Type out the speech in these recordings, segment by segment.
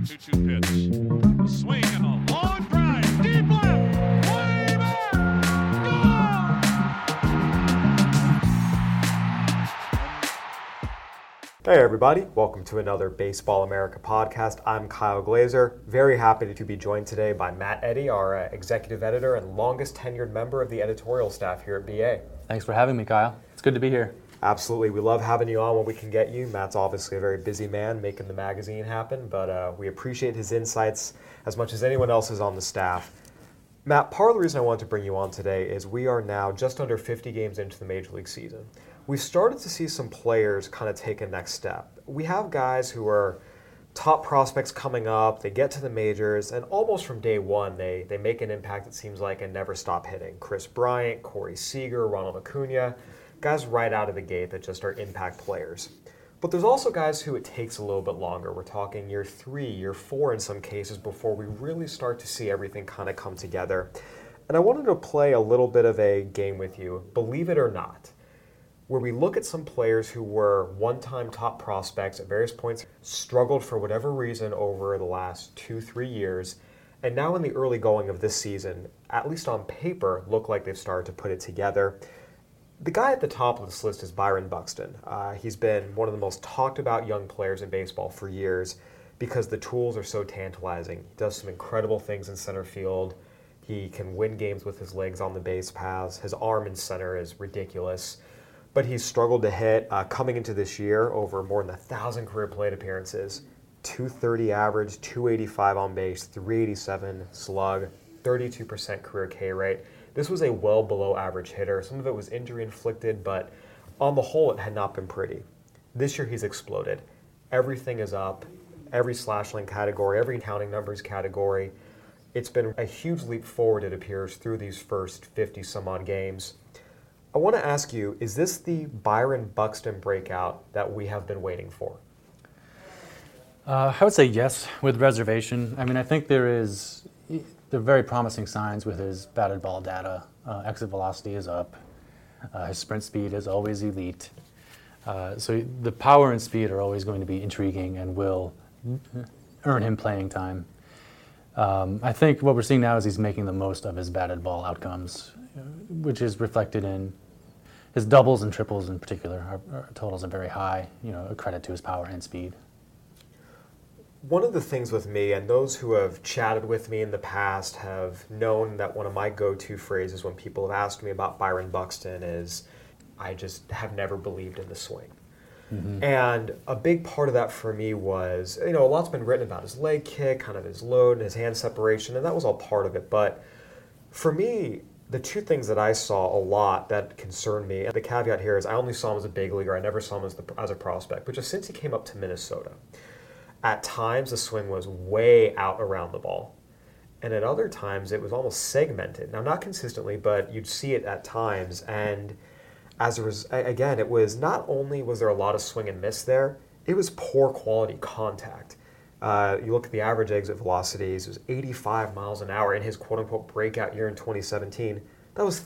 2-2 pitch. A swing and a long drive. Deep left. Way back. Gone! Hey everybody, welcome to another Baseball America podcast. I'm Kyle Glazer. Very happy to be joined today by Matt Eddy, our executive editor and longest tenured member of the editorial staff here at BA. Thanks for having me, Kyle. It's good to be here. Absolutely. We love having you on when we can get you. Matt's obviously a very busy man making the magazine happen, but we appreciate his insights as much as anyone else is on the staff. Matt, part of the reason I wanted to bring you on today is we are now just under 50 games into the Major League season. We've started to see some players kind of take a next step. We have guys who are top prospects coming up, they get to the majors, and almost from day one, they make an impact, it seems like, and never stop hitting. Kris Bryant, Corey Seager, Ronald Acuna, guys right out of the gate that just are impact players. But there's also guys who it takes a little bit longer. We're talking year 3, year 4 in some cases before we really start to see everything kind of come together. And I wanted to play a little bit of a game with you, believe it or not, where we look at some players who were one-time top prospects at various points, struggled for whatever reason over the last 2-3 years, and now in the early going of this season, at least on paper, look like they've started to put it together. The guy at the top of this list is Byron Buxton. He's been one of the most talked about young players in baseball for years because the tools are so tantalizing. He does some incredible things in center field. He can win games with his legs on the base paths. His arm in center is ridiculous. But he's struggled to hit coming into this year over more than 1,000 career plate appearances. 230 average, 285 on base, 387 slug, 32% career K rate. This was a well below average hitter. Some of it was injury inflicted, but on the whole, it had not been pretty. This year, he's exploded. Everything is up. Every slash line category, every counting numbers category. It's been a huge leap forward, it appears, through these first 50 some odd games. I want to ask you, is this the Byron Buxton breakout that we have been waiting for? I would say yes, with reservation. I mean, I think there are very promising signs with his batted ball data. Exit velocity is up. His sprint speed is always elite. So the power and speed are always going to be intriguing and will earn him playing time. I think what we're seeing now is he's making the most of his batted ball outcomes, which is reflected in his doubles and triples in particular. Our totals are very high, a credit to his power and speed. One of the things with me, and those who have chatted with me in the past have known that one of my go-to phrases when people have asked me about Byron Buxton is, I just have never believed in the swing. Mm-hmm. And a big part of that for me was, a lot's been written about his leg kick, kind of his load and his hand separation, and that was all part of it. But for me, the two things that I saw a lot that concerned me, and the caveat here is I only saw him as a big leaguer, I never saw him as a prospect, but just since he came up to Minnesota, at times the swing was way out around the ball. And at other times it was almost segmented. Now, not consistently, but you'd see it at times. And again, it was not only was there a lot of swing and miss there, it was poor quality contact. You look at the average exit velocities, it was 85 miles an hour in his quote-unquote breakout year in 2017. That was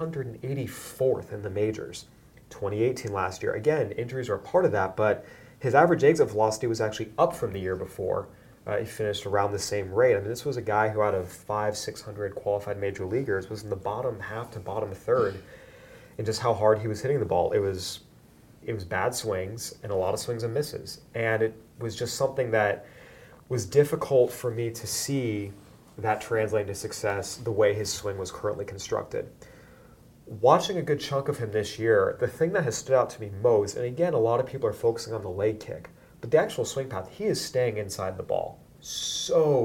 384th in the majors. 2018 last year, again, injuries are a part of that, but his average exit velocity was actually up from the year before. He finished around the same rate. I mean, this was a guy who out of 500-600 qualified major leaguers was in the bottom half to bottom third in just how hard he was hitting the ball. It was bad swings and a lot of swings and misses. And it was just something that was difficult for me to see that translate to success the way his swing was currently constructed. Watching a good chunk of him this year, the thing that has stood out to me most, and again, a lot of people are focusing on the leg kick, but the actual swing path, he is staying inside the ball so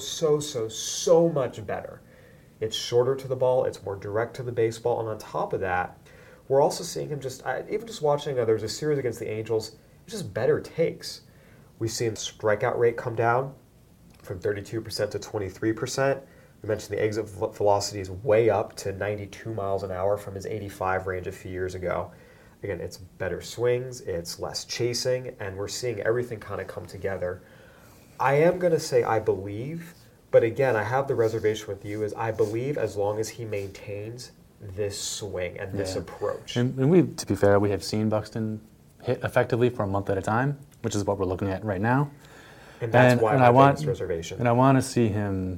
much better. It's shorter to the ball, it's more direct to the baseball, and on top of that, we're also seeing him even just watching, there was a series against the Angels, just better takes. We've seen strikeout rate come down from 32% to 23%. We mentioned the exit velocity is way up to 92 miles an hour from his 85 range a few years ago. Again, it's better swings, it's less chasing, and we're seeing everything kind of come together. I am going to say I believe, but again, I have the reservation with you is I believe as long as he maintains this swing and this approach. And we, to be fair, we have seen Buxton hit effectively for a month at a time, which is what we're looking at right now. And that's why and I I think want it's reservation. And I want to see him.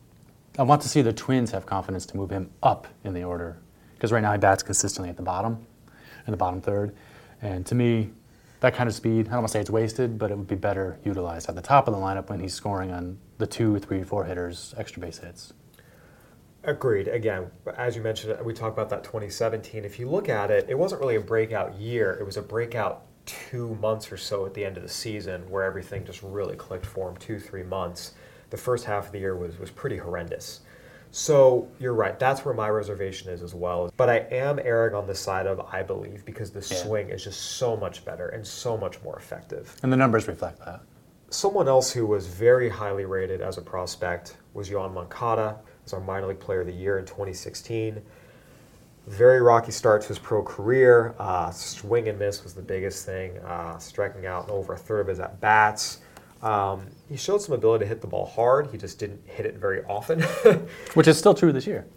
I want to see the Twins have confidence to move him up in the order, because right now he bats consistently at the bottom, in the bottom third, and to me, that kind of speed, I don't want to say it's wasted, but it would be better utilized at the top of the lineup when he's scoring on the 2, 3, 4 hitters, extra base hits. Agreed. Again, as you mentioned, we talked about that 2017. If you look at it, it wasn't really a breakout year. It was a breakout 2 months or so at the end of the season where everything just really clicked for him, 2, 3 months. The first half of the year was pretty horrendous. So you're right. That's where my reservation is as well. But I am erring on the side of I believe, because the swing is just so much better and so much more effective. And the numbers reflect that. Someone else who was very highly rated as a prospect was Yoan Moncada, as our minor league player of the year in 2016. Very rocky start to his pro career. Swing and miss was the biggest thing, striking out over a third of his at-bats. He showed some ability to hit the ball hard. He just didn't hit it very often. Which is still true this year.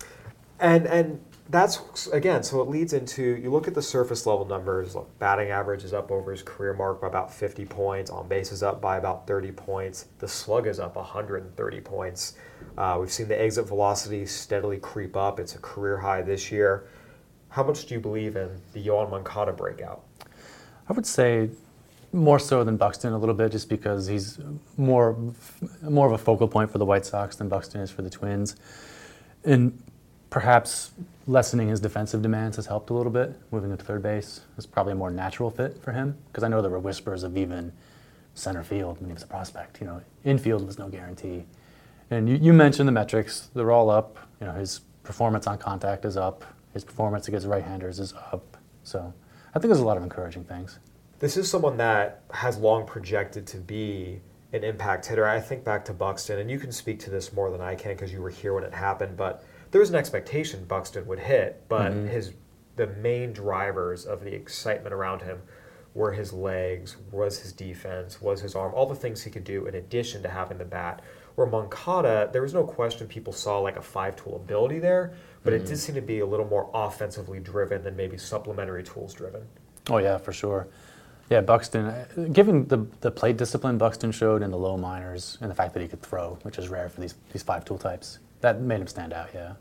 And that's, again, so it leads into, you look at the surface level numbers, look, batting average is up over his career mark by about 50 points, on base is up by about 30 points, the slug is up 130 points. We've seen the exit velocity steadily creep up. It's a career high this year. How much do you believe in the Yoan Moncada breakout? I would say more so than Buxton a little bit, just because he's more of a focal point for the White Sox than Buxton is for the Twins. And perhaps lessening his defensive demands has helped a little bit. Moving to third base is probably a more natural fit for him, because I know there were whispers of even center field when he was a prospect. Infield was no guarantee. And you mentioned the metrics. They're all up. His performance on contact is up. His performance against right-handers is up. So I think there's a lot of encouraging things. This is someone that has long projected to be an impact hitter. I think back to Buxton, and you can speak to this more than I can because you were here when it happened, but there was an expectation Buxton would hit, but the main drivers of the excitement around him were his legs, was his defense, was his arm, all the things he could do in addition to having the bat. Where Moncada, there was no question people saw like a 5-tool ability there, but it did seem to be a little more offensively driven than maybe supplementary tools driven. Oh yeah, for sure. Yeah, Buxton, given the plate discipline Buxton showed in the low minors and the fact that he could throw, which is rare for these 5-tool types, that made him stand out, yeah.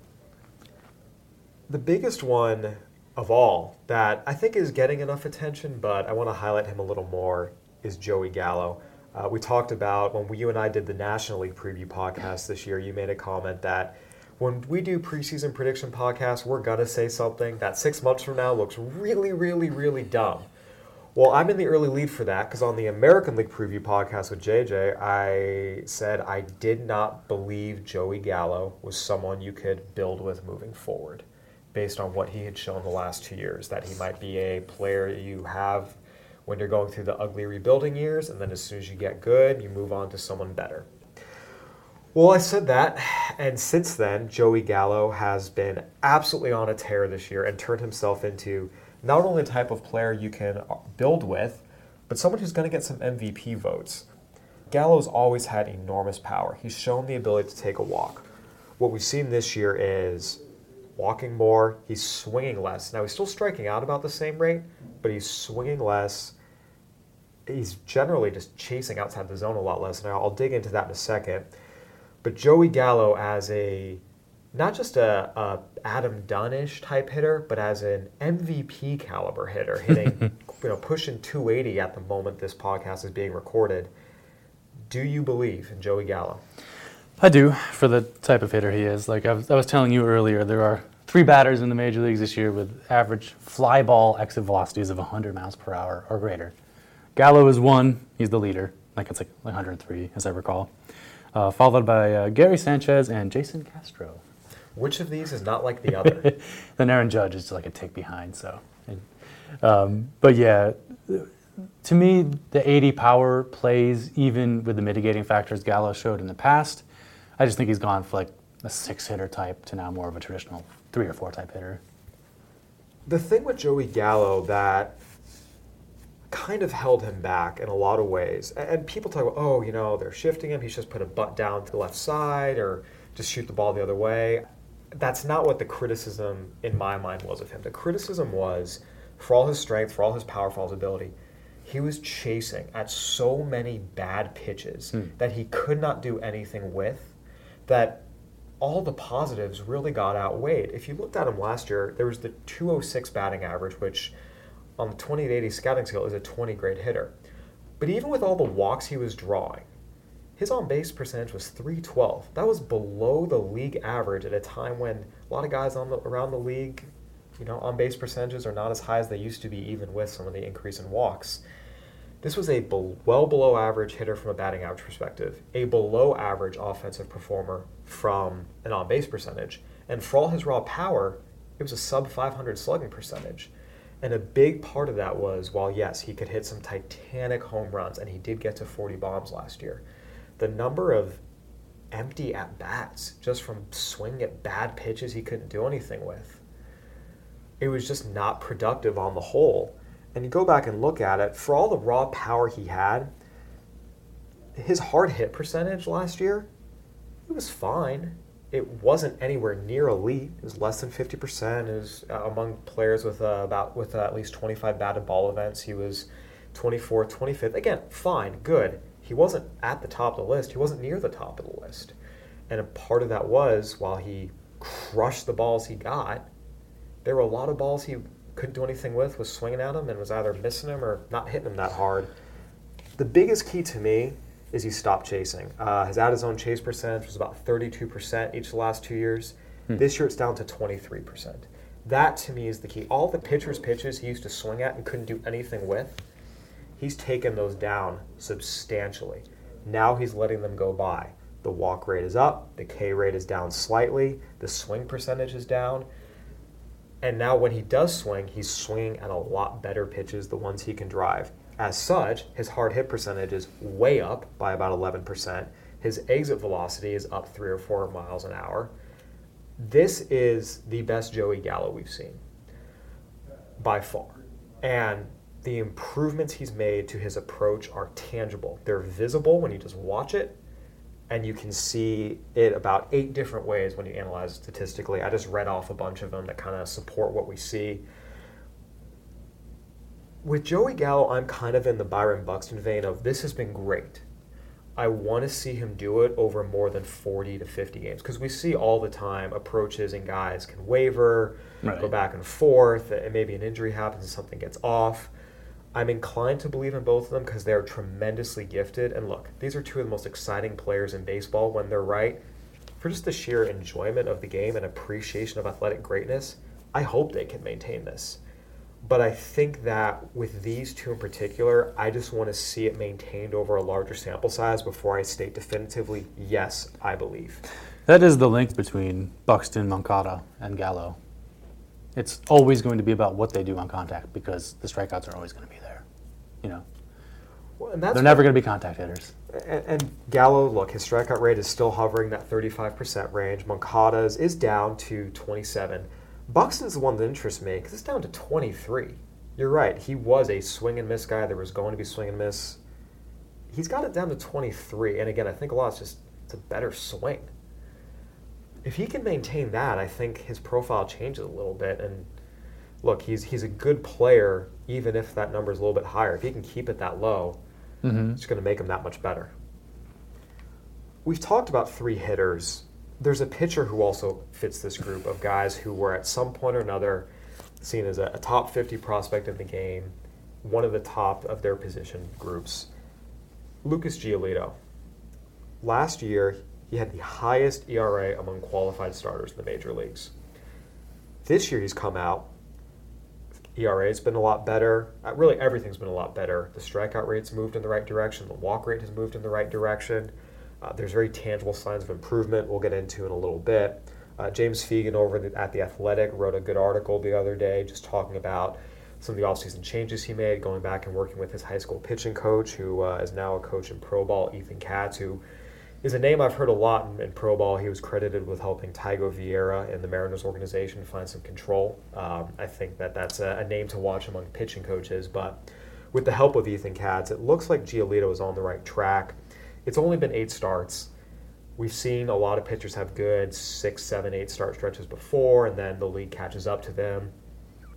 The biggest one of all that I think is getting enough attention, but I want to highlight him a little more, is Joey Gallo. We talked about, when you and I did the National League preview podcast this year, you made a comment that when we do preseason prediction podcasts, we're going to say something that 6 months from now looks really, really, really dumb. Well, I'm in the early lead for that because on the American League preview podcast with JJ, I said I did not believe Joey Gallo was someone you could build with moving forward based on what he had shown the last 2 years, that he might be a player you have when you're going through the ugly rebuilding years, and then as soon as you get good, you move on to someone better. Well, I said that, and since then, Joey Gallo has been absolutely on a tear this year and turned himself into not only the type of player you can build with, but someone who's going to get some MVP votes. Gallo's always had enormous power. He's shown the ability to take a walk. What we've seen this year is walking more, he's swinging less. Now, he's still striking out about the same rate, but he's swinging less. He's generally just chasing outside the zone a lot less. Now, I'll dig into that in a second. But Joey Gallo as not just a Adam Dunn-ish type hitter, but as an MVP caliber hitter, hitting, pushing 280 at the moment this podcast is being recorded. Do you believe in Joey Gallo? I do, for the type of hitter he is. Like I was telling you earlier, there are 3 batters in the major leagues this year with average fly ball exit velocities of 100 miles per hour or greater. Gallo is one. He's the leader. It's like 103, as I recall. Followed by Gary Sanchez and Jason Castro. Which of these is not like the other? Then Aaron Judge is like a tick behind. But yeah, to me, the 80 power plays even with the mitigating factors Gallo showed in the past. I just think he's gone from like a 6-hitter type to now more of a traditional 3 or 4 type hitter. The thing with Joey Gallo that kind of held him back in a lot of ways, and people talk about, they're shifting him, he's just put a butt down to the left side or just shoot the ball the other way. That's not what the criticism in my mind was of him. The criticism was, for all his strength, for all his power, for all his ability, he was chasing at so many bad pitches that he could not do anything with, that all the positives really got outweighed. If you looked at him last year, there was the 206 batting average, which on the 2080 scouting scale is a 20 grade hitter. But even with all the walks he was drawing, his on-base percentage was 312. That was below the league average at a time when a lot of guys around the league, on-base percentages are not as high as they used to be, even with some of the increase in walks. This was a well below average hitter from a batting average perspective, a below average offensive performer from an on-base percentage. And for all his raw power, it was a sub 500 slugging percentage. And a big part of that was, while yes, he could hit some titanic home runs, and he did get to 40 bombs last year, the number of empty at-bats just from swinging at bad pitches he couldn't do anything with, it was just not productive on the whole. And you go back and look at it, for all the raw power he had, his hard hit percentage last year, it was fine. It wasn't anywhere near elite. It was less than 50%. It was among players with at least 25 batted ball events. He was 24th, 25th. Again, fine, good. He wasn't at the top of the list. He wasn't near the top of the list. And a part of that was, while he crushed the balls he got, there were a lot of balls he couldn't do anything with, was swinging at him and was either missing them or not hitting them that hard. The biggest key to me is he stopped chasing. His out-of-zone chase percentage was about 32% each of the last 2 years. This year it's down to 23%. That, to me, is the key. All the pitcher's pitches he used to swing at and couldn't do anything with, he's taken those down substantially. Now he's letting them go by. The walk rate is up, the K rate is down slightly, the swing percentage is down. And now when he does swing, he's swinging at a lot better pitches, the ones he can drive. As such, his hard hit percentage is way up by about 11%. His exit velocity is up 3 or 4 miles an hour. This is the best Joey Gallo we've seen, by far. And the improvements he's made to his approach are tangible. They're visible when you just watch it, and you can see it about 8 different ways when you analyze it statistically. I just read off a bunch of them that kind of support what we see. With Joey Gallo, I'm kind of in the Byron Buxton vein of, this has been great. I want to see him do it over more than 40 to 50 games, because we see all the time approaches and guys can waver, go back and forth, and maybe an injury happens and something gets off. I'm inclined to believe in both of them because they're tremendously gifted. And look, these are 2 of the most exciting players in baseball when they're right. For just the sheer enjoyment of the game and appreciation of athletic greatness, I hope they can maintain this. But I think that with these 2 in particular, I just want to see it maintained over a larger sample size before I state definitively, yes, I believe. That is the link between Buxton, Moncada, and Gallo. It's always going to be about what they do on contact, because the strikeouts are always going to be there. Well, and that's They're never going to be contact hitters. And Gallo, look, his strikeout rate is still hovering that 35% range. Moncada's is down to 27. Buxton's the one that interests me because it's down to 23. You're right. He was a swing and miss guy. There was going to be swing and miss. He's got it down to 23. And again, I think a lot it's a better swing. If he can maintain that, I think his profile changes a little bit. And look, he's a good player, even if that number is a little bit higher. If he can keep it that low, it's going to make him that much better. We've talked about 3 hitters. There's a pitcher who also fits this group of guys who were at some point or another seen as a top 50 prospect in the game, one of the top of their position groups. Lucas Giolito. Last year, he had the highest ERA among qualified starters in the major leagues. This year he's come out. ERA's been a lot better. Really, everything's been a lot better. The strikeout rate's moved in the right direction. The walk rate has moved in the right direction. There's very tangible signs of improvement we'll get into in a little bit. James Fegan at The Athletic wrote a good article the other day just talking about some of the offseason changes he made, going back and working with his high school pitching coach, who is now a coach in pro ball, Ethan Katz, who is a name I've heard a lot in pro ball. He was credited with helping Tygo Vieira in the Mariners organization find some control. I think that's a name to watch among pitching coaches. But with the help of Ethan Katz, it looks like Giolito is on the right track. It's only been 8 starts. We've seen a lot of pitchers have good 6, 7, 8 start stretches before, and then the league catches up to them.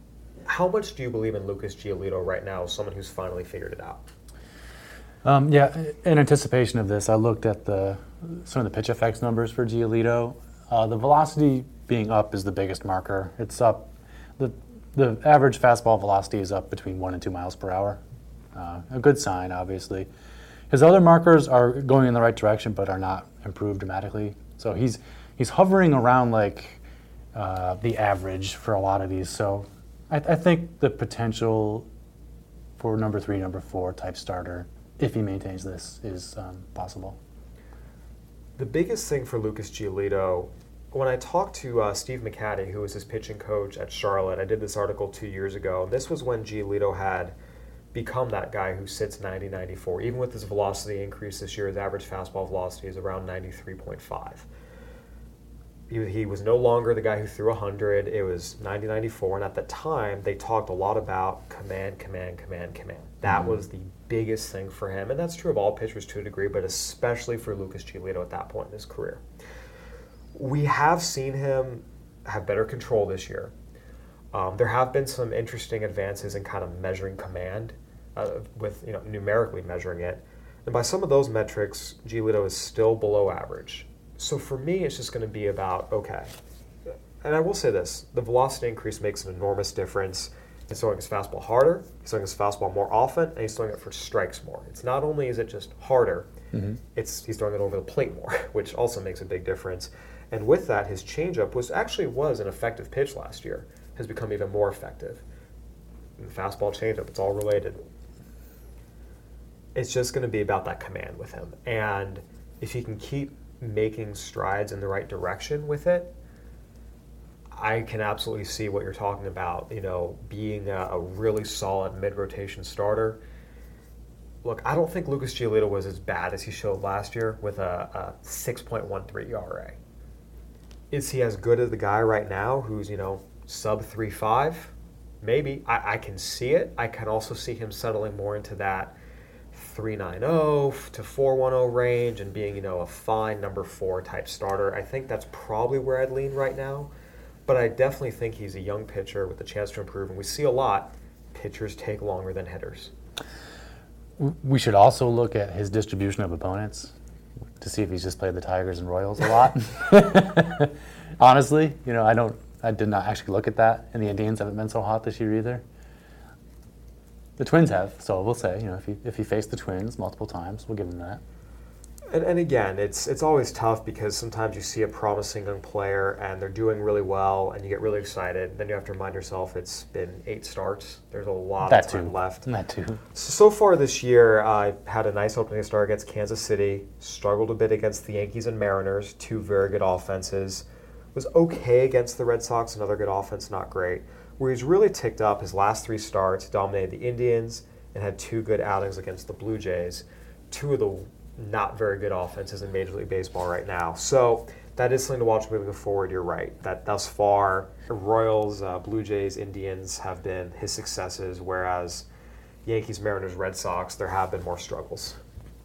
How much do you believe in Lucas Giolito right now, as someone who's finally figured it out? Yeah, in anticipation of this, I looked at some of the pitch effects numbers for Giolito. The velocity being up is the biggest marker. It's up. The average fastball velocity is up between 1 and 2 miles per hour. A good sign, obviously. His other markers are going in the right direction, but are not improved dramatically. So he's hovering around like the average for a lot of these. So I think the potential for number 3, number 4 type starter, if he maintains this, is possible. The biggest thing for Lucas Giolito, when I talked to Steve McCaddy, who was his pitching coach at Charlotte, I did this article 2 years ago. This was when Giolito had become that guy who sits 90, 94. Even with his velocity increase this year, his average fastball velocity is around 93.5. He was no longer the guy who threw 100. It was 90, 94. And at the time, they talked a lot about command. That was the biggest thing for him. And that's true of all pitchers to a degree, but especially for Lucas Giolito at that point in his career. We have seen him have better control this year. There have been some interesting advances in kind of measuring command, with numerically measuring it. And by some of those metrics, Giolito is still below average. So for me, it's just going to be about, okay, and I will say this, the velocity increase makes an enormous difference. He's throwing his fastball harder, he's throwing his fastball more often, and he's throwing it for strikes more. It's not only is it just harder, he's throwing it over the plate more, which also makes a big difference. And with that, his changeup was an effective pitch last year, has become even more effective. And the fastball changeup, it's all related. It's just going to be about that command with him. And if he can keep making strides in the right direction with it, I can absolutely see what you're talking about, being a really solid mid-rotation starter. Look, I don't think Lucas Giolito was as bad as he showed last year with a 6.13 ERA. Is he as good as the guy right now who's, sub 3.5? Maybe. I can see it. I can also see him settling more into that 3.90 to 4.10 range and being, a fine number 4 type starter. I think that's probably where I'd lean right now. But I definitely think he's a young pitcher with a chance to improve. And we see a lot, pitchers take longer than hitters. We should also look at his distribution of opponents to see if he's just played the Tigers and Royals a lot. Honestly, I did not actually look at that, and the Indians haven't been so hot this year either. The Twins have, so we'll say, if he faced the Twins multiple times, we'll give him that. And again, it's always tough because sometimes you see a promising young player and they're doing really well and you get really excited. Then you have to remind yourself it's been 8 starts. There's a lot of time left. That too. So far this year, I had a nice opening start against Kansas City, struggled a bit against the Yankees and Mariners, 2 very good offenses. Was okay against the Red Sox, another good offense, not great. Where he's really ticked up, his last 3 starts, dominated the Indians and had 2 good outings against the Blue Jays. 2 of the not very good offenses in Major League Baseball right now. So that is something to watch moving forward. You're right. That thus far, Royals, Blue Jays, Indians have been his successes, whereas Yankees, Mariners, Red Sox, there have been more struggles.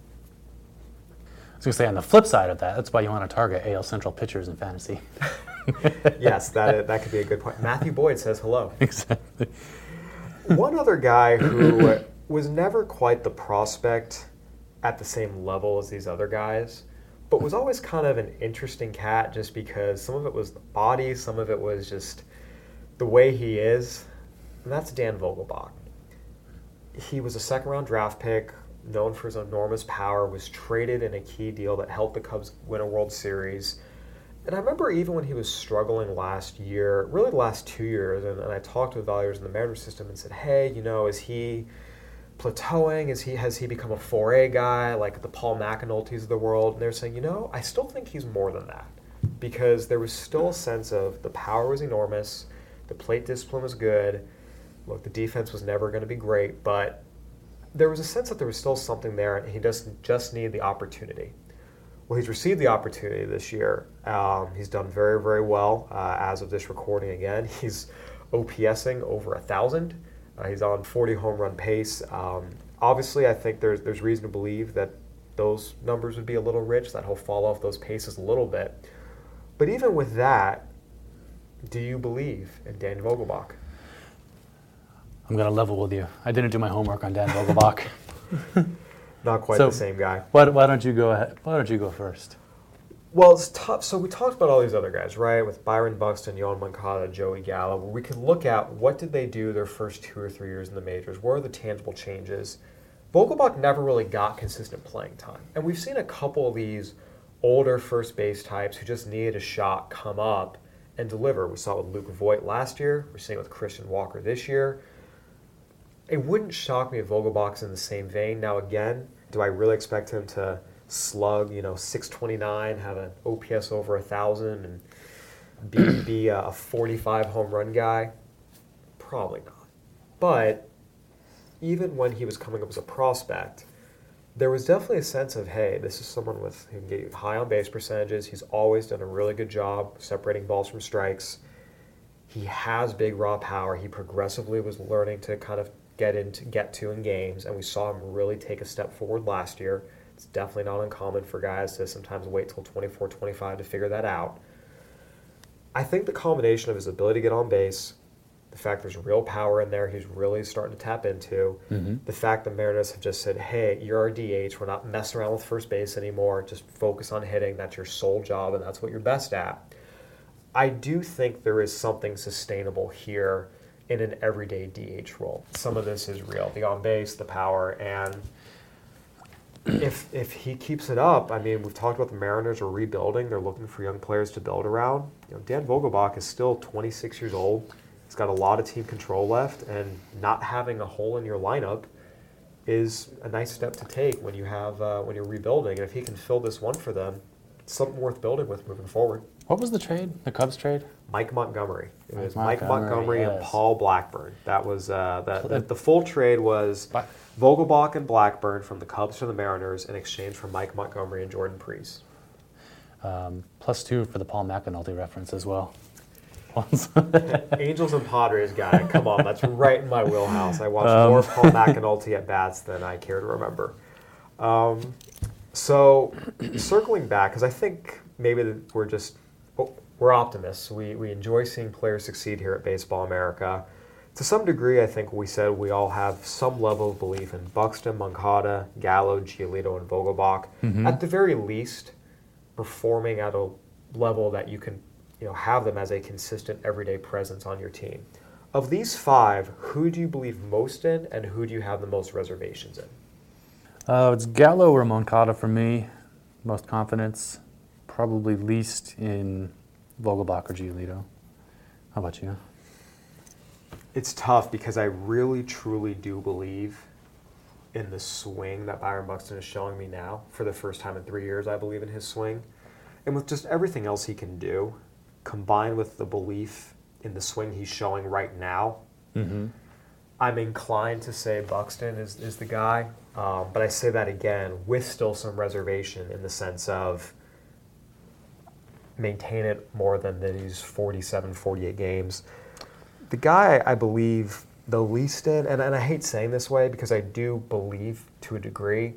I was going to say, on the flip side of that, that's why you want to target AL Central pitchers in fantasy. Yes, that could be a good point. Matthew Boyd says hello. Exactly. One other guy who was never quite the prospect at the same level as these other guys, but was always kind of an interesting cat just because some of it was the body, some of it was just the way he is, and that's Dan Vogelbach. He was a second-round draft pick, known for his enormous power, was traded in a key deal that helped the Cubs win a World Series. And I remember even when he was struggling last year, really the last 2 years, and I talked to evaluators in the Mariners system and said, hey, is he plateauing? Has he become a 4A guy like the Paul McAnultys of the world? And they're saying, I still think he's more than that because there was still a sense of the power was enormous, the plate discipline was good. Look, the defense was never going to be great, but there was a sense that there was still something there, and he just needed the opportunity. Well, he's received the opportunity this year. He's done very, very well as of this recording again. He's OPSing over 1,000. He's on 40 home run pace. Obviously, I think there's reason to believe that those numbers would be a little rich, that he'll fall off those paces a little bit. But even with that, do you believe in Dan Vogelbach? I'm going to level with you. I didn't do my homework on Dan Vogelbach. Not quite So- the same guy. Why don't you go ahead? Why don't you go first? Well, it's tough. So we talked about all these other guys, right? With Byron Buxton, Yohan Moncada, Joey Gallo, where we can look at what did they do their first 2 or 3 years in the majors? What are the tangible changes? Vogelbach never really got consistent playing time. And we've seen a couple of these older first base types who just needed a shot come up and deliver. We saw it with Luke Voigt last year. We're seeing it with Christian Walker this year. It wouldn't shock me if Vogelbach's in the same vein. Now, again, do I really expect him to slug, 629, have an OPS over 1,000, and be a 45 home run guy? Probably not. But even when he was coming up as a prospect, there was definitely a sense of, hey, this is someone who can get you high on base percentages. He's always done a really good job separating balls from strikes. He has big raw power. He progressively was learning to kind of get to in games, and we saw him really take a step forward last year. It's definitely not uncommon for guys to sometimes wait till 24, 25 to figure that out. I think the combination of his ability to get on base, the fact there's real power in there he's really starting to tap into, the fact the Mariners have just said, hey, you're our DH, we're not messing around with first base anymore, just focus on hitting, that's your sole job and that's what you're best at. I do think there is something sustainable here in an everyday DH role. Some of this is real, the on base, the power, and if he keeps it up, I mean, we've talked about the Mariners are rebuilding. They're looking for young players to build around. Dan Vogelbach is still 26 years old. He's got a lot of team control left, and not having a hole in your lineup is a nice step to take when you're rebuilding. And if he can fill this one for them, it's something worth building with moving forward. What was the trade? The Cubs trade? Mike Montgomery. It was Mike Mike Montgomery, Montgomery and yes. Paul Blackburn. That was the full trade was Vogelbach and Blackburn from the Cubs to the Mariners in exchange for Mike Montgomery and Jordan Preece. +2 for the Paul McAnulty reference as well. Angels and Padres guy. Come on, that's right in my wheelhouse. I watched more Paul McAnulty at bats than I care to remember. So circling back, because I think maybe we're optimists. We enjoy seeing players succeed here at Baseball America. To some degree, I think we said we all have some level of belief in Buxton, Moncada, Gallo, Giolito, and Vogelbach. At the very least, performing at a level that you can have them as a consistent everyday presence on your team. Of these 5, who do you believe most in, and who do you have the most reservations in? It's Gallo or Moncada for me. Most confidence. Probably least in Vogelbach or Giolito. How about you? It's tough because I really, truly do believe in the swing that Byron Buxton is showing me now. For the first time in 3 years, I believe in his swing. And with just everything else he can do, combined with the belief in the swing he's showing right now, I'm inclined to say Buxton is the guy. But I say that again with still some reservation in the sense of maintain it more than these 47, 48 games. The guy I believe the least in, and I hate saying this way because I do believe to a degree,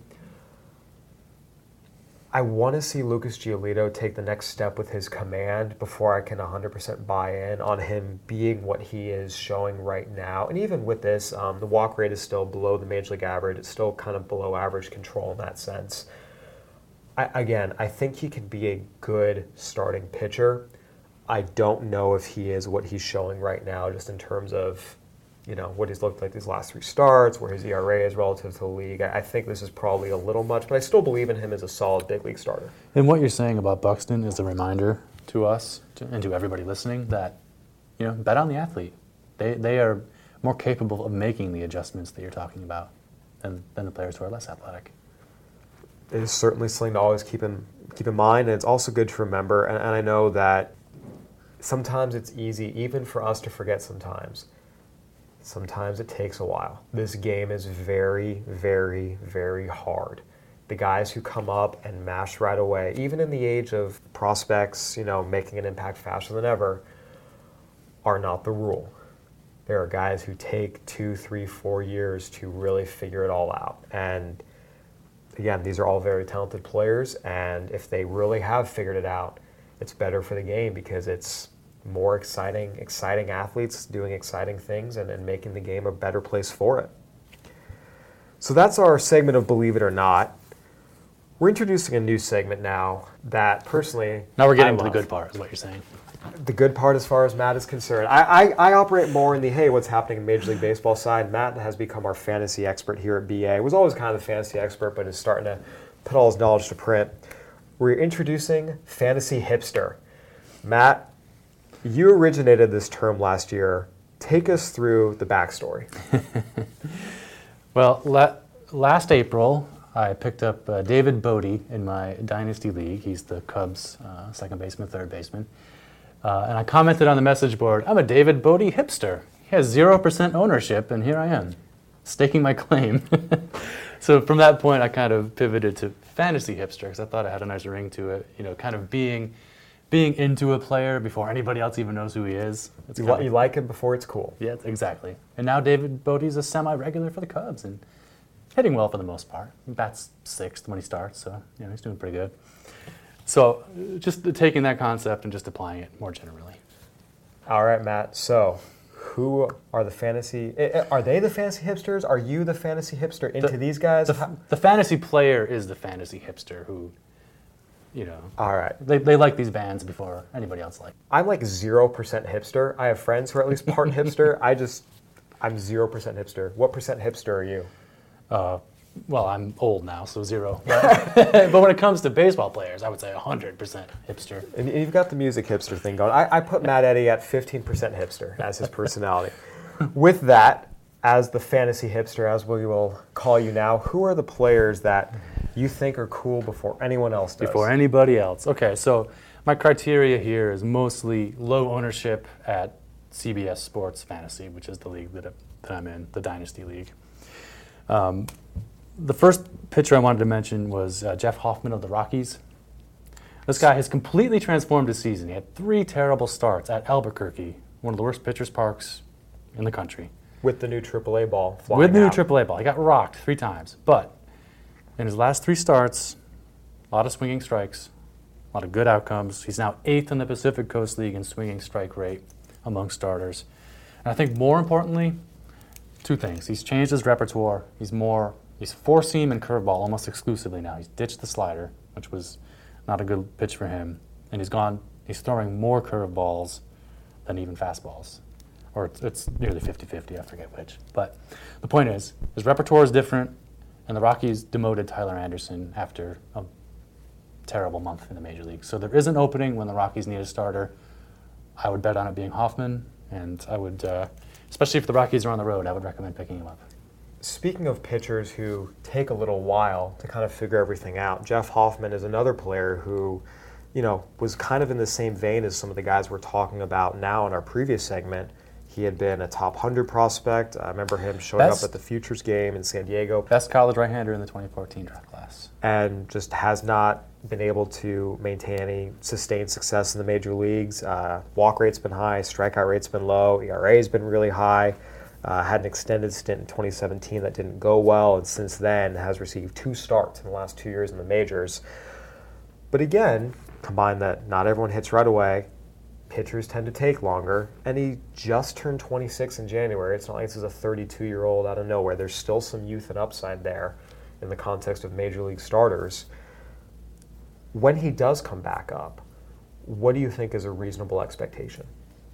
I want to see Lucas Giolito take the next step with his command before I can 100% buy in on him being what he is showing right now. And even with this, the walk rate is still below the Major League average. It's still kind of below average control in that sense. I think he can be a good starting pitcher. I don't know if he is what he's showing right now, just in terms of what he's looked like these last 3 starts, where his ERA is relative to the league. I think this is probably a little much, but I still believe in him as a solid big league starter. And what you're saying about Buxton is a reminder to us and to everybody listening that, bet on the athlete. They are more capable of making the adjustments that you're talking about than the players who are less athletic. It is certainly something to always keep in mind, and it's also good to remember, and I know that sometimes it's easy, even for us to forget sometimes. Sometimes it takes a while. This game is very, very, very hard. The guys who come up and mash right away, even in the age of prospects, making an impact faster than ever, are not the rule. There are guys who take 2, 3, 4 years to really figure it all out. And again, these are all very talented players, and if they really have figured it out, it's better for the game because it's more exciting athletes doing exciting things and making the game a better place for it. So that's our segment of Believe It or Not. We're introducing a new segment now that personally Now we're getting I to the love. good part, is what you're saying. The good part as far as Matt is concerned. I operate more in the, hey, what's happening in Major League Baseball side. Matt has become our fantasy expert here at BA. Was always kind of the fantasy expert, but is starting to put all his knowledge to print. We're introducing Fantasy Hipster. Matt, you originated this term last year. Take us through the backstory. Well, last April, I picked up David Bodie in my Dynasty League. He's the Cubs' second baseman, third baseman. And I commented on the message board, I'm a David Bodie hipster. He has 0% ownership, and here I am, staking my claim. So from that point, I kind of pivoted to fantasy hipster because I thought it had a nice ring to it. You know, kind of being into a player before anybody else even knows who he is. It's You kind of- like him before it's cool. Yeah, exactly. And now David Bodie's a semi-regular for the Cubs and hitting well for the most part. He bats sixth when he starts, so he's doing pretty good. So just taking that concept and just applying it more generally. All right, Matt. So who are the fantasy? Are they the fantasy hipsters? Are you the fantasy hipster into these guys? The fantasy player is the fantasy hipster who, All right. they like these bands before anybody else likes. I'm like 0% hipster. I have friends who are at least part hipster. I'm 0% hipster. What percent hipster are you? Well, I'm old now, so 0. But when it comes to baseball players, I would say 100% hipster. And you've got the music hipster thing going. I put Matt Eddy at 15% hipster as his personality. With that, as the fantasy hipster, as we will call you now, who are the players that you think are cool before anyone else does? Before anybody else. Okay, so my criteria here is mostly low ownership at CBS Sports Fantasy, which is the league that I'm in, the Dynasty League. The first pitcher I wanted to mention was Jeff Hoffman of the Rockies. This guy has completely transformed his season. He had 3 terrible starts at Albuquerque, one of the worst pitchers' parks in the country. With the new AAA ball flying With the new out. AAA ball. He got rocked 3 times. But in his last 3 starts, a lot of swinging strikes, a lot of good outcomes. He's now 8th in the Pacific Coast League in swinging strike rate among starters. And I think more importantly, 2 things. He's changed his repertoire. He's 4-seam and curveball almost exclusively now. He's ditched the slider, which was not a good pitch for him. And he's throwing more curveballs than even fastballs. Or it's nearly 50-50, I forget which. But the point is, his repertoire is different, and the Rockies demoted Tyler Anderson after a terrible month in the Major League. So there is an opening when the Rockies need a starter. I would bet on it being Hoffman, and I would, especially if the Rockies are on the road, I would recommend picking him up. Speaking of pitchers who take a little while to kind of figure everything out, Jeff Hoffman is another player who, was kind of in the same vein as some of the guys we're talking about now in our previous segment. He had been a top 100 prospect. I remember him showing up at the Futures game in San Diego. Best college right-hander in the 2014 draft class. And just has not been able to maintain any sustained success in the major leagues. Walk rate's been high, strikeout rate's been low, ERA's been really high. Had an extended stint in 2017 that didn't go well, and since then has received 2 starts in the last 2 years in the majors. But again, combine that not everyone hits right away, pitchers tend to take longer, and he just turned 26 in January. It's not like this is a 32-year-old out of nowhere. There's still some youth and upside there in the context of major league starters. When he does come back up, what do you think is a reasonable expectation?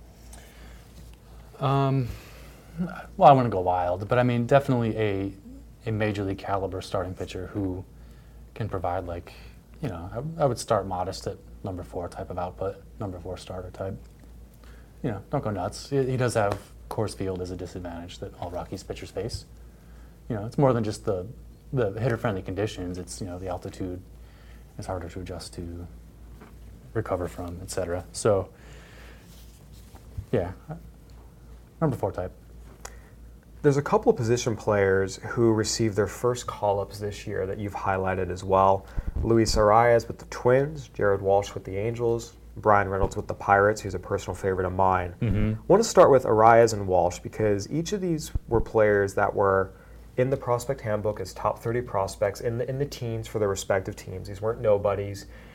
Well, I wouldn't go wild, but I mean, definitely a major league caliber starting pitcher who can provide I would start modest at number 4 type of output, number 4 starter type. Don't go nuts. He does have Coors Field as a disadvantage that all Rockies pitchers face. It's more than just the hitter-friendly conditions. It's, the altitude is harder to adjust to, recover from, etc. So, yeah, number 4 type. There's a couple of position players who received their first call-ups this year that you've highlighted as well. Luis Arias with the Twins, Jared Walsh with the Angels, Brian Reynolds with the Pirates, who's a personal favorite of mine. I want to start with Arias and Walsh because each of these were players that were in the prospect handbook as top 30 prospects in the teens for their respective teams. These weren't nobodies.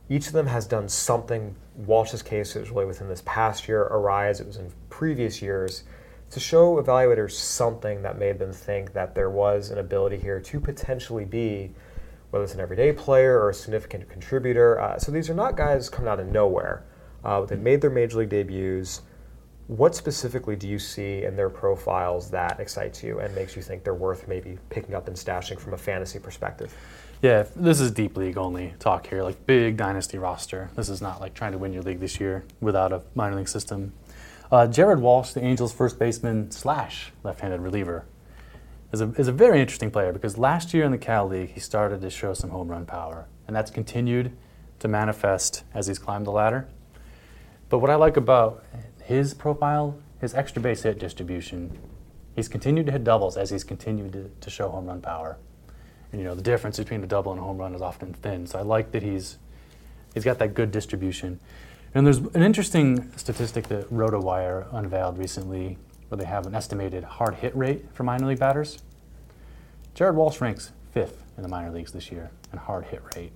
Each of them has done something. Walsh's case is really within this past year. Arias, it was in previous years, to show evaluators something that made them think that there was an ability here to potentially be, whether it's an everyday player or a significant contributor. So these are not guys coming out of nowhere. They made their major league debuts. What specifically do you see in their profiles that excites you and makes you think they're worth maybe picking up and stashing from a fantasy perspective? Yeah, this is deep league only talk here, like big dynasty roster. This is not like trying to win your league this year without a minor league system. Jared Walsh, the Angels' first baseman / left-handed reliever, is a very interesting player because last year in the Cal League he started to show some home run power, and that's continued to manifest as he's climbed the ladder. But what I like about his profile, his extra base hit distribution, he's continued to hit doubles as he's continued to show home run power. And, the difference between a double and a home run is often thin. So I like that he's got that good distribution. And there's an interesting statistic that RotoWire unveiled recently where they have an estimated hard hit rate for minor league batters. Jared Walsh ranks 5th in the minor leagues this year in hard hit rate.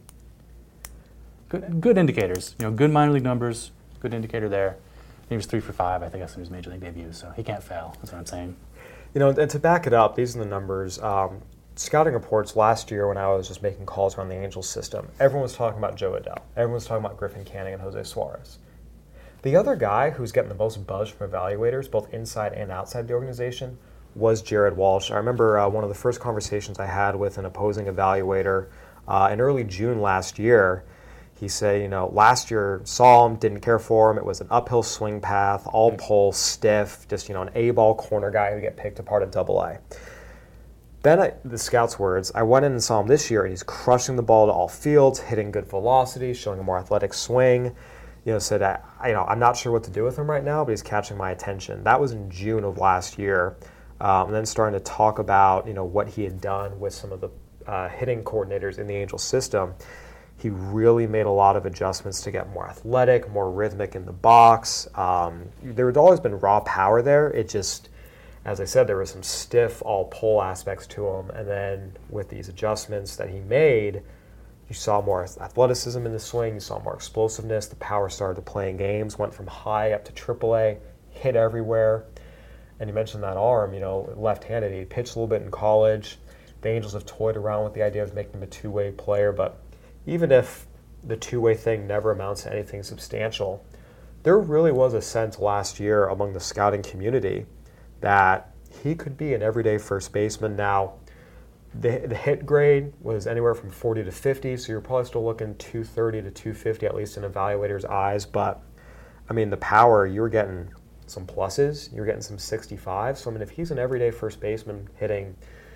Good indicators. Good minor league numbers, good indicator there. He was 3 for 5, I think that's in his major league debut, so he can't fail. That's what I'm saying. And to back it up, these are the numbers. Scouting reports last year when I was just making calls around the Angels system, everyone was talking about Jo Adell. Everyone was talking about Griffin Canning and Jose Suarez. The other guy who's getting the most buzz from evaluators, both inside and outside the organization, was Jared Walsh. I remember one of the first conversations I had with an opposing evaluator in early June last year. He said, last year saw him, didn't care for him. It was an uphill swing path, all pull, stiff, just, an A-ball corner guy who get picked apart at AA. Then, the scout's words, I went in and saw him this year, and he's crushing the ball to all fields, hitting good velocity, showing a more athletic swing. Said, I'm not sure what to do with him right now, but he's catching my attention. That was in June of last year. And then starting to talk about, what he had done with some of the hitting coordinators in the Angels system. He really made a lot of adjustments to get more athletic, more rhythmic in the box. There had always been raw power there. It just, as I said, there was some stiff all-pull aspects to him. And then with these adjustments that he made, you saw more athleticism in the swing. You saw more explosiveness. The power started to play in games, went from high up to AAA, hit everywhere. And you mentioned that arm, left-handed. He pitched a little bit in college. The Angels have toyed around with the idea of making him a two-way player, but even if the two-way thing never amounts to anything substantial, there really was a sense last year among the scouting community that he could be an everyday first baseman. Now, the hit grade was anywhere from 40 to 50, so you're probably still looking 230 to 250, at least in evaluators' eyes. But, the power, you were getting some pluses, you were getting some 65. So, if he's an everyday first baseman hitting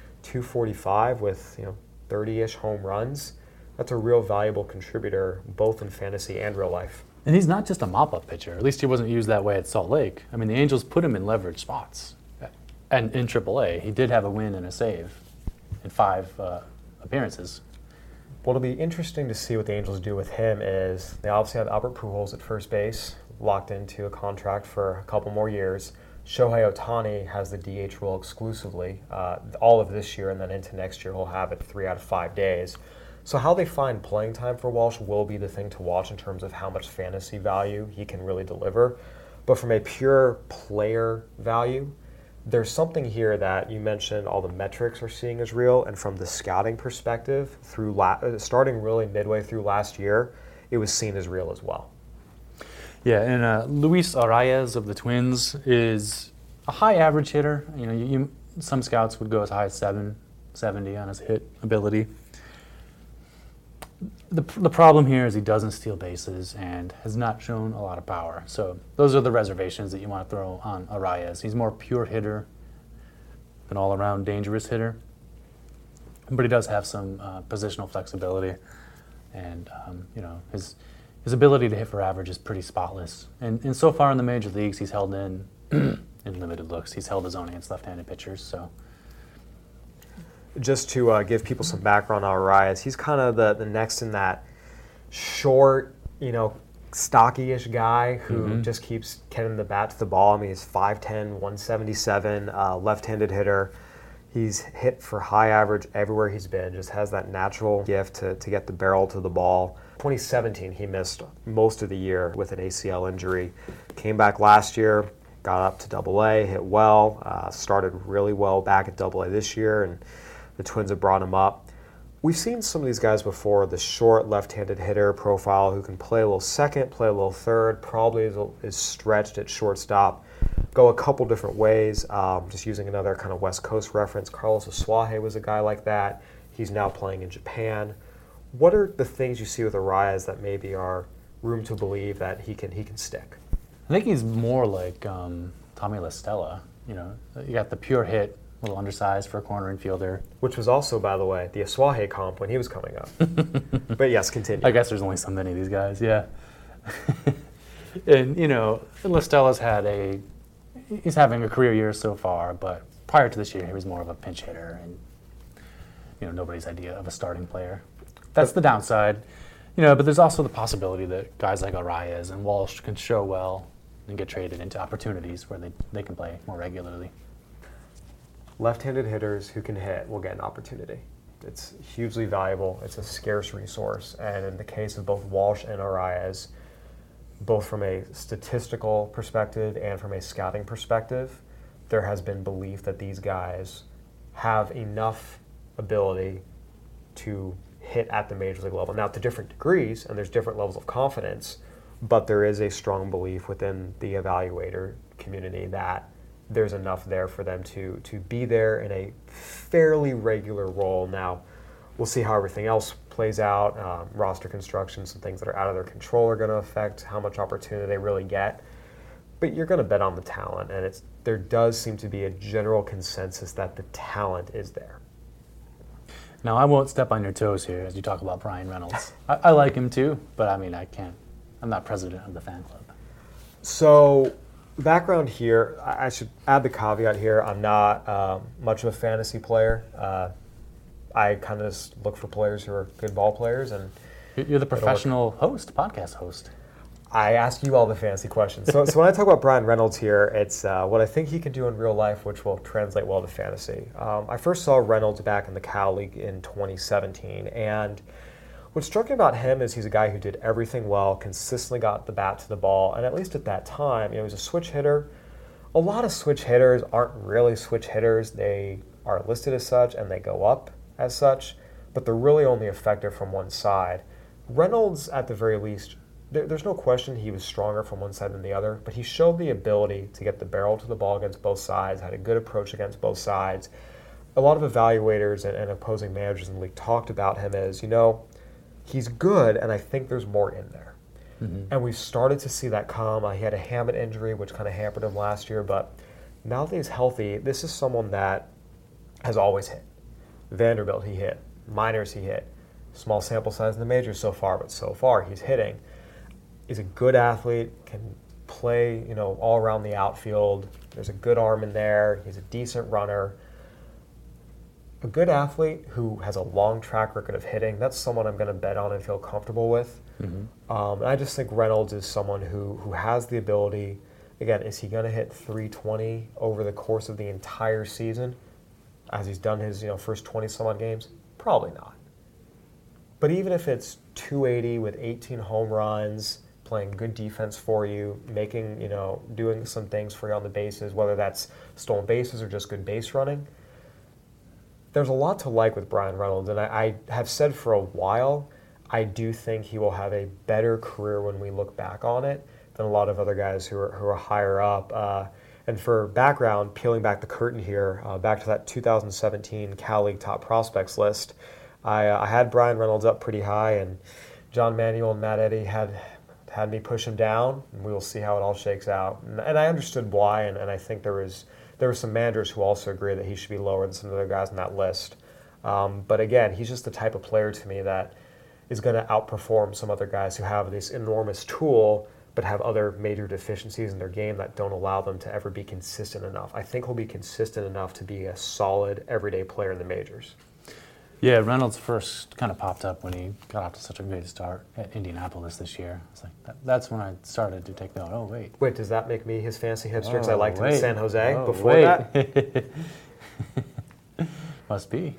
245 with, 30-ish home runs, that's a real valuable contributor, both in fantasy and real life. And he's not just a mop-up pitcher. At least he wasn't used that way at Salt Lake. The Angels put him in leverage spots. And in AAA, he did have a win and a save in 5 appearances. What'll be interesting to see what the Angels do with him is they obviously have Albert Pujols at first base, locked into a contract for a couple more years. Shohei Ohtani has the DH role exclusively all of this year, and then into next year he'll have it 3 out of 5 days. So how they find playing time for Walsh will be the thing to watch in terms of how much fantasy value he can really deliver. But from a pure player value, there's something here that you mentioned all the metrics are seeing as real, and from the scouting perspective, through starting really midway through last year, it was seen as real as well. Yeah, and Luis Arias of the Twins is a high average hitter. Some scouts would go as high as 770 on his hit ability. The problem here is he doesn't steal bases and has not shown a lot of power. So those are the reservations that you want to throw on Arias. He's more pure hitter, an all-around dangerous hitter. But he does have some positional flexibility. And, his ability to hit for average is pretty spotless. And so far in the major leagues, he's held in limited looks. He's held his own against left-handed pitchers, so... Just to give people some background on Arias, he's kind of the next in that short, stocky-ish guy who just keeps getting the bat to the ball. He's 5'10", 177, left-handed hitter. He's hit for high average everywhere he's been, just has that natural gift to get the barrel to the ball. 2017, he missed most of the year with an ACL injury. Came back last year, got up to AA, hit well, started really well back at AA this year, and the Twins have brought him up. We've seen some of these guys before, the short left-handed hitter profile who can play a little second, play a little third, probably is stretched at shortstop, go a couple different ways. Just using another kind of West Coast reference, Carlos Asuaje was a guy like that. He's now playing in Japan. What are the things you see with Arraez that maybe are room to believe that he can stick? I think he's more like Tommy La Stella. You got the pure hit, a little undersized for a corner infielder. Which was also, by the way, the Asuaje comp when he was coming up. But yes, continue. I guess there's only so many of these guys, yeah. And, La Stella's he's having a career year so far, but prior to this year, he was more of a pinch hitter and, nobody's idea of a starting player. That's the downside. But there's also the possibility that guys like Arraez and Walsh can show well and get traded into opportunities where they can play more regularly. Left-handed hitters who can hit will get an opportunity. It's hugely valuable. It's a scarce resource. And in the case of both Walsh and Arraez, both from a statistical perspective and from a scouting perspective, there has been belief that these guys have enough ability to hit at the major league level. Now, to different degrees, and there's different levels of confidence, but there is a strong belief within the evaluator community that there's enough there for them to be there in a fairly regular role. Now, we'll see how everything else plays out. Roster construction, some things that are out of their control are going to affect how much opportunity they really get. But you're going to bet on the talent, and there does seem to be a general consensus that the talent is there. Now, I won't step on your toes here as you talk about Brian Reynolds. I like him too, but I can't. I'm not president of the fan club. So, background here, I should add the caveat here. I'm not much of a fantasy player. I kind of just look for players who are good ball players. And you're the professional podcast host. I ask you all the fantasy questions. So when I talk about Brian Reynolds here, it's what I think he can do in real life, which will translate well to fantasy. I first saw Reynolds back in the Cal League in 2017, and what struck me about him is he's a guy who did everything well, consistently got the bat to the ball, and at least at that time, he was a switch hitter. A lot of switch hitters aren't really switch hitters. They are listed as such, and they go up as such, but they're really only effective from one side. Reynolds, at the very least, there's no question he was stronger from one side than the other, but he showed the ability to get the barrel to the ball against both sides, had a good approach against both sides. A lot of evaluators and opposing managers in the league talked about him as, he's good, and I think there's more in there. Mm-hmm. And we've started to see that come. He had a Hammett injury, which kind of hampered him last year, but now that he's healthy, this is someone that has always hit. Vanderbilt, he hit. Minors, he hit. Small sample size in the majors so far, but so far he's hitting. He's a good athlete, can play, all around the outfield. There's a good arm in there. He's a decent runner. A good athlete who has a long track record of hitting, that's someone I'm going to bet on and feel comfortable with. Mm-hmm. And I just think Reynolds is someone who has the ability. Again, is he going to hit 320 over the course of the entire season as he's done his first 20-some-odd games? Probably not. But even if it's 280 with 18 home runs, playing good defense for you, making, doing some things for you on the bases, whether that's stolen bases or just good base running, there's a lot to like with Brian Reynolds. And I have said for a while, I do think he will have a better career when we look back on it than a lot of other guys who are higher up. And for background, peeling back the curtain here, back to that 2017 Cal League top prospects list, I had Brian Reynolds up pretty high, and John Manuel and Matt Eddy had me push him down, and we will see how it all shakes out. And I understood why, and I think there were some managers who also agree that he should be lower than some of the other guys on that list. But again, he's just the type of player to me that is going to outperform some other guys who have this enormous tool but have other major deficiencies in their game that don't allow them to ever be consistent enough. I think he'll be consistent enough to be a solid everyday player in the majors. Yeah, Reynolds first kind of popped up when he got off to such a great start at Indianapolis this year. It's like that's when I started to take note. Oh, wait. Wait, does that make me his fancy hipster because I liked him in San Jose before wait. that? Must be.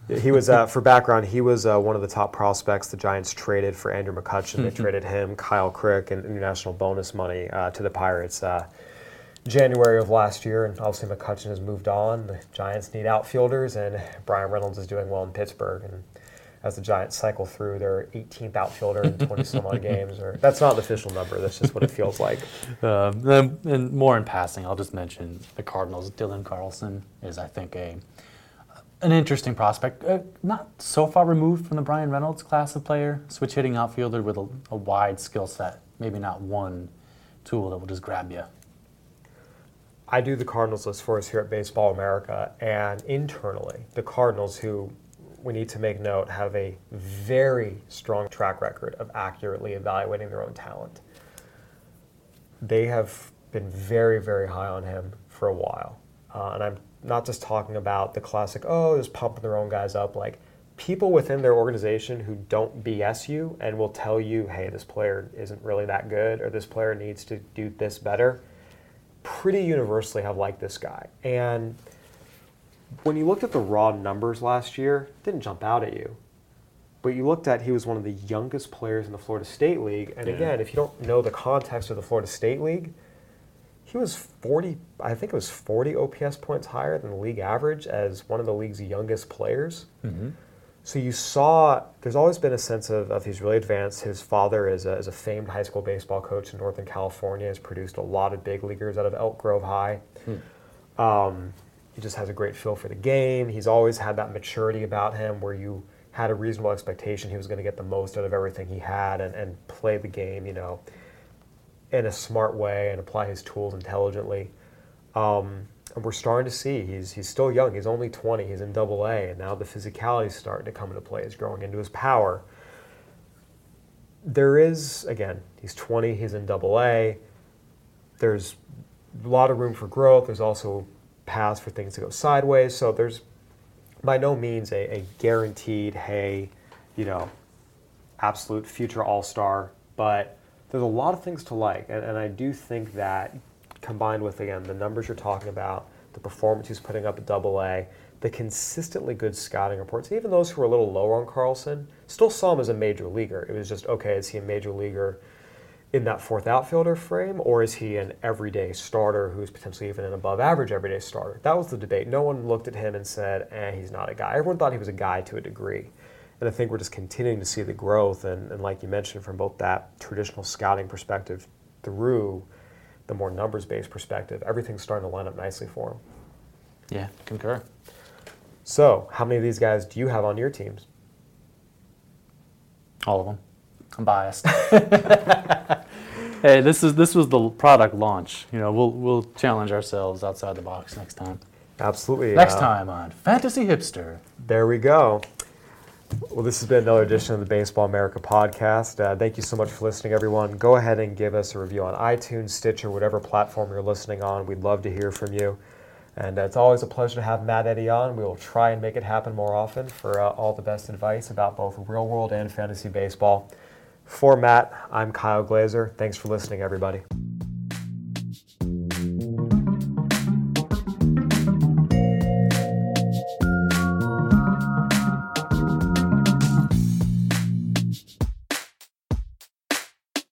He was, for background, he was one of the top prospects the Giants traded for Andrew McCutchen. They traded him, Kyle Crick, and international bonus money to the Pirates January of last year. And obviously McCutchen has moved on. The Giants need outfielders, and Brian Reynolds is doing well in Pittsburgh. And as the Giants cycle through their 18th outfielder in 20-some-odd games, or that's not the official number, that's just what it feels like. And more in passing, I'll just mention the Cardinals. Dylan Carlson is, I think, an interesting prospect. Not so far removed from the Brian Reynolds class of player. Switch hitting outfielder with a wide skill set. Maybe not one tool that will just grab you. I do the Cardinals list for us here at Baseball America, and internally, the Cardinals, who we need to make note, have a very strong track record of accurately evaluating their own talent. They have been very, very high on him for a while. And I'm not just talking about the classic, just pumping their own guys up. Like, people within their organization who don't BS you and will tell you, hey, this player isn't really that good, or this player needs to do this better, pretty universally have liked this guy. And when you looked at the raw numbers last year, it didn't jump out at you. But you looked at, he was one of the youngest players in the Florida State League. And again, if you don't know the context of the Florida State League, he was 40 OPS points higher than the league average as one of the league's youngest players. Mm-hmm. So you saw, there's always been a sense of he's really advanced. His father is a famed high school baseball coach in Northern California, has produced a lot of big leaguers out of Elk Grove High. He just has a great feel for the game. He's always had that maturity about him where you had a reasonable expectation he was going to get the most out of everything he had and play the game, in a smart way and apply his tools intelligently. And we're starting to see he's still young. He's only 20. He's in Double-A, and now the physicality is starting to come into play. He's growing into his power. There is, again, he's 20. He's in Double-A. There's a lot of room for growth. There's also paths for things to go sideways. So there's by no means a guaranteed, hey, absolute future all-star. But there's a lot of things to like. And I do think that combined with, again, the numbers you're talking about, the performance he's putting up at Double-A, the consistently good scouting reports, even those who were a little lower on Carlson, still saw him as a major leaguer. It was just, okay, is he a major leaguer in that fourth outfielder frame, or is he an everyday starter who's potentially even an above average everyday starter? That was the debate. No one looked at him and said, he's not a guy. Everyone thought he was a guy to a degree. And I think we're just continuing to see the growth, and like you mentioned, from both that traditional scouting perspective through the more numbers-based perspective, everything's starting to line up nicely for him. Yeah, concur. So, how many of these guys do you have on your teams? All of them. I'm biased. Hey, this was the product launch. We'll challenge ourselves outside the box next time. Absolutely. Next time on Fantasy Hipster. There we go. Well, this has been another edition of the Baseball America podcast. Thank you so much for listening, everyone. Go ahead and give us a review on iTunes, Stitcher, whatever platform you're listening on. We'd love to hear from you. And it's always a pleasure to have Matt Eddy on. We will try and make it happen more often for all the best advice about both real world and fantasy baseball. For Matt, I'm Kyle Glazer. Thanks for listening, everybody.